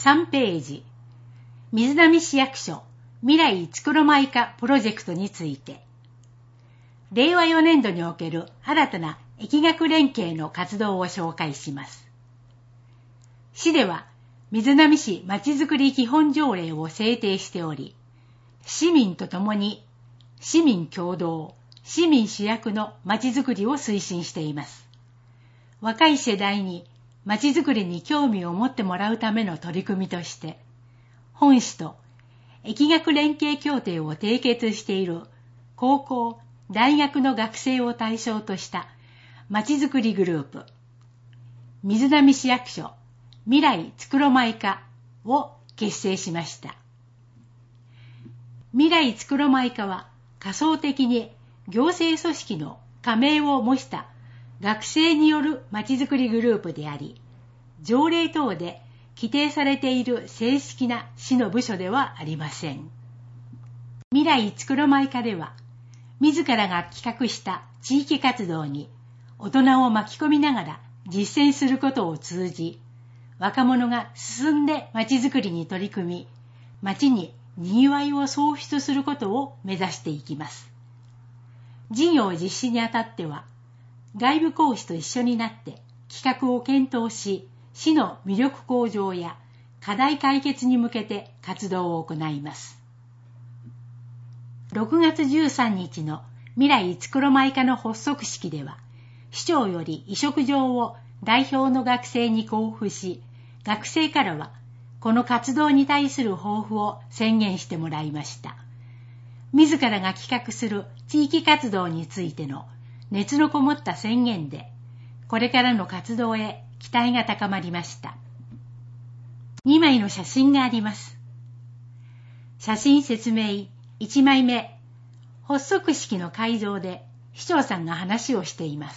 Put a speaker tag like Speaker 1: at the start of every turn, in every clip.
Speaker 1: 3ページ、瑞浪市役所未来つくろまいかプロジェクトについて、令和4年度における新たな疫学連携の活動を紹介します。市では、瑞浪市まちづくり基本条例を制定しており、市民と共に市民共同、市民主役のまちづくりを推進しています。若い世代にまちづくりに興味を持ってもらうための取り組みとして、本市と疫学連携協定を締結している高校、大学の学生を対象としたまちづくりグループ、瑞浪市役所未来つくろまいかを結成しました。未来つくろまいかは仮想的に行政組織の加盟を模した学生によるまちづくりグループであり、条例等で規定されている正式な市の部署ではありません。未来つくろまいかでは、自らが企画した地域活動に大人を巻き込みながら実践することを通じ、若者が進んでまちづくりに取り組み、町に賑わいを創出することを目指していきます。事業実施にあたっては、外部講師と一緒になって企画を検討し、市の魅力向上や課題解決に向けて活動を行います。6月13日の未来つくろまいかの発足式では、市長より委嘱状を代表の学生に交付し、学生からはこの活動に対する抱負を宣言してもらいました。自らが企画する地域活動についての熱のこもった宣言で、これからの活動へ期待が高まりました。2枚の写真があります。写真説明1枚目、発足式の会場で市長さんが話をしています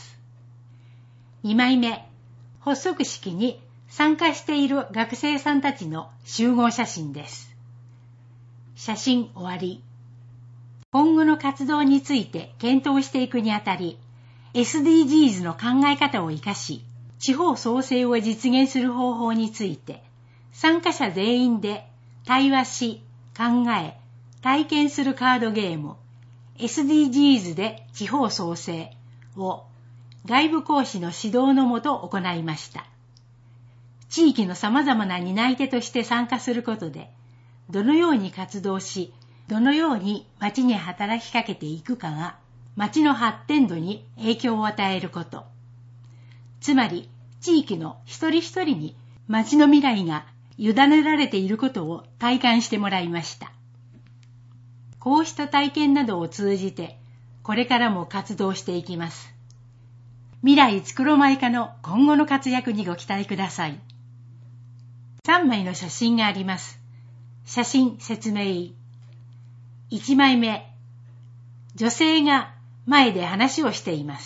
Speaker 1: 。2枚目、発足式に参加している学生さんたちの集合写真です。写真終わり。今後の活動について検討していくにあたり、SDGs の考え方を生かし、地方創生を実現する方法について、参加者全員で対話し、考え、体験するカードゲーム、SDGs で地方創生を外部講師の指導のもと行いました。地域の様々な担い手として参加することで、どのように活動し、どのように町に働きかけていくかが、町の発展度に影響を与えること。つまり、地域の一人一人に町の未来が委ねられていることを体感してもらいました。こうした体験などを通じて、これからも活動していきます。未来つくろまいかの今後の活躍にご期待ください。3枚の写真があります。写真説明。1枚目、女性が前で話をしています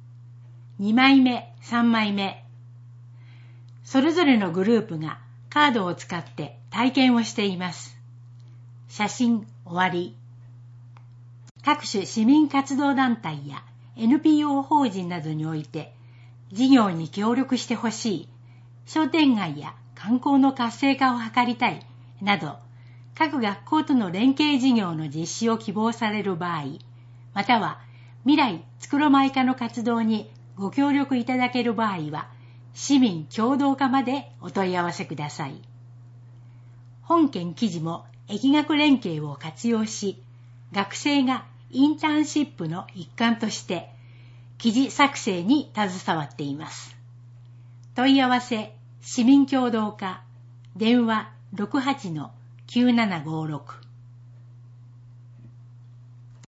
Speaker 1: 。2枚目、3枚目。それぞれのグループがカードを使って体験をしています。写真終わり。各種市民活動団体や NPO 法人などにおいて事業に協力してほしい、商店街や観光の活性化を図りたいなど、各学校との連携事業の実施を希望される場合、または未来つくろまいかの活動にご協力いただける場合は、市民共同課までお問い合わせください。本件記事も疫学連携を活用し、学生がインターンシップの一環として記事作成に携わっています。問い合わせ市民共同課、電話 68-9756